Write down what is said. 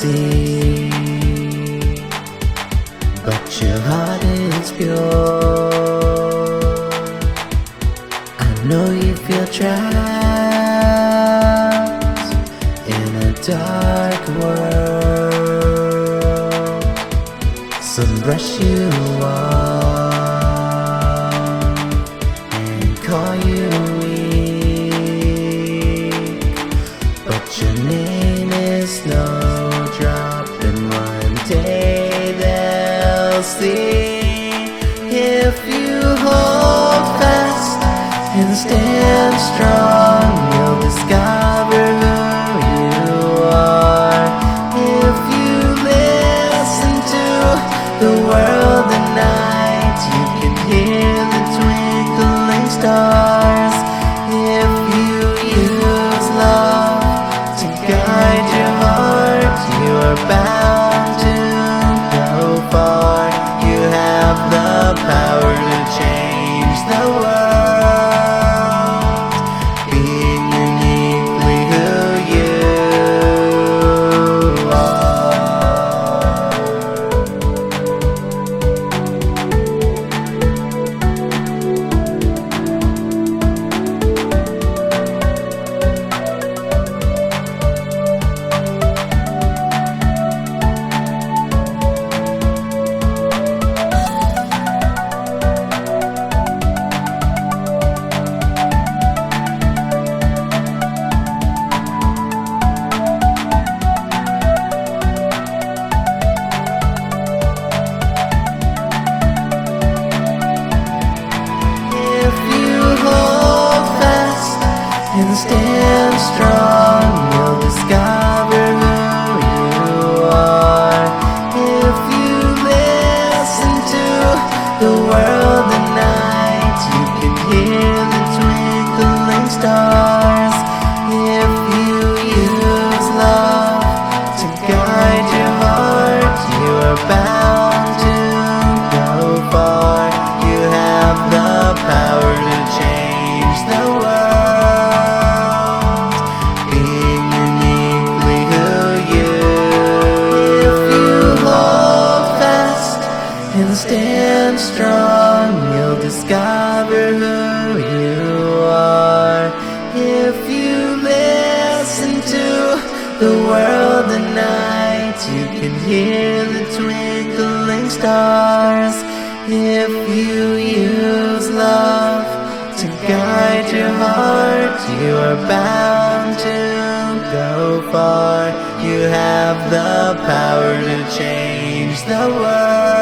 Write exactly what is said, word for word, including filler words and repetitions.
see, but your heart is pure. I know you feel trapped in a dark world. Some brush you off and call you weak, but your name is Snowdrop, and one day they'll see. If you hold fast and stand strong, you'll discover who you are. If you listen to the world at night, you can hear the twinkling stars. If you use love to guide your heart, you are bound to go far. You have the power to change the world, being uniquely who you and stand strong, you'll discover who you are. If you listen to the world at night, you can hear the twinkling stars. If you use love to guide your heart, you are bound to go far. You have the power to change the world, and stand strong, you'll discover who you are. If you listen to the world at night, you can hear the twinkling stars. If you use love to guide your heart, you are bound to go far. You have the power to change the world.